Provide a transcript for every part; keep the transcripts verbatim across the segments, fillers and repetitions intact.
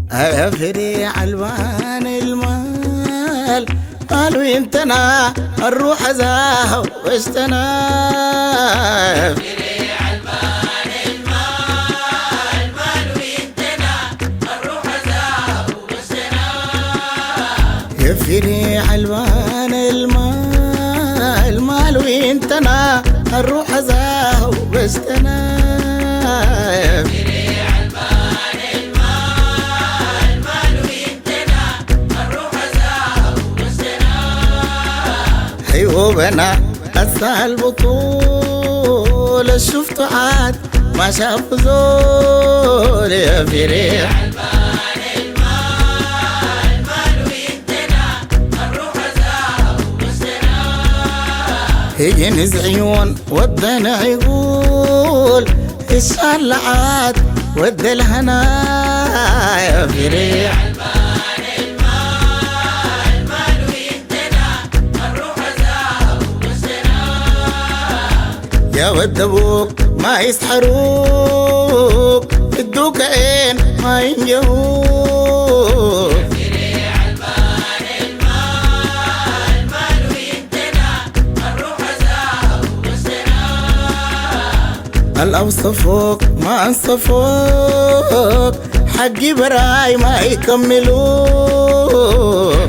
يا فريع الوان المال قالوا يمتنع الروح زاهو واشتنا. فريع الوان المال قالوا يمتنع الروح زاهو واشتنا. يا فريع الوان المال مال ويمتنع الروح زاهو واشتنا. وبنا أسع البطولة شفت عاد ما شاف زول. يا فريع البان المال مال ويمتنع الروح زاهو وسنا. يجنز عيون ودنا يقول الشال عاد ود الهنا. يا فريع يا ود ابوك ما يسحروك ادوك عين ما ينجهوك. فريع البان المال مال ويمتنع الروح زاهو وسنا. الأوصفوك ما انصفوك حقي براي ما يكملوك.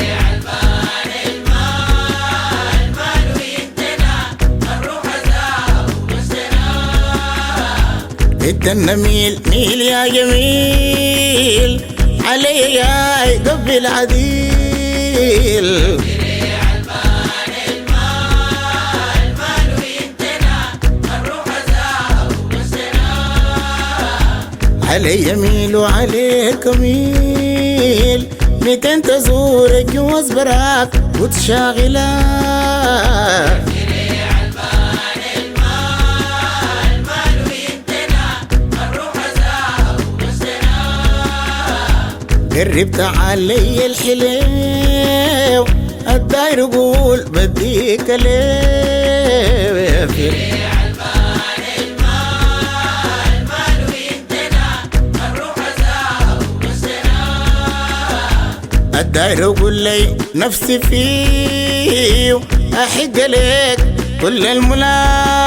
بدنا ميل ميل يا جميل علي يا قبل عديل. فريع البان المال مال ويمتنع الروح زاهو وسنا. علي يميل وعليك ميل ميتين تزورك واصبرك وتشاغلك. قربت علي الحليو الداير قول بديك ليه. يا فريع البان المال مال ويمتنع الروح زاهو وسنا. الداير قول لي نفسي فيه احق لك كل الملا.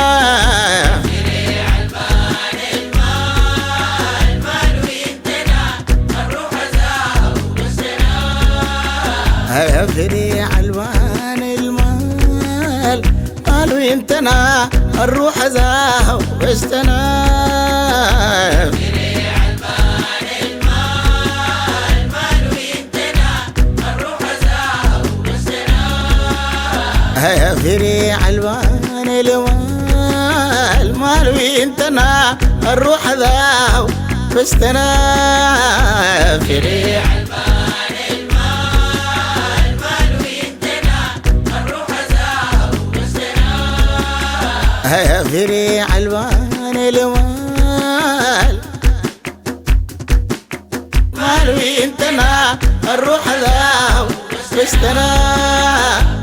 يا فريع الوان المال قالوا يمتنع الروح زاهو واشتنا. فريع البان المال مال ويمتنع الروح زاهو وسنا. يا فريع الوان المال مال ويمتنع الروح زاهو واشتنا. فريع يا فريع الوان المال مال ويمتنع الروح ذاو واشتنا.